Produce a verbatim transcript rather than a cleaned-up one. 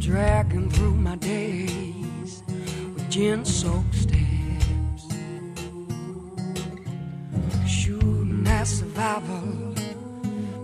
dragging through my days with gin-soaked steps, shooting at survival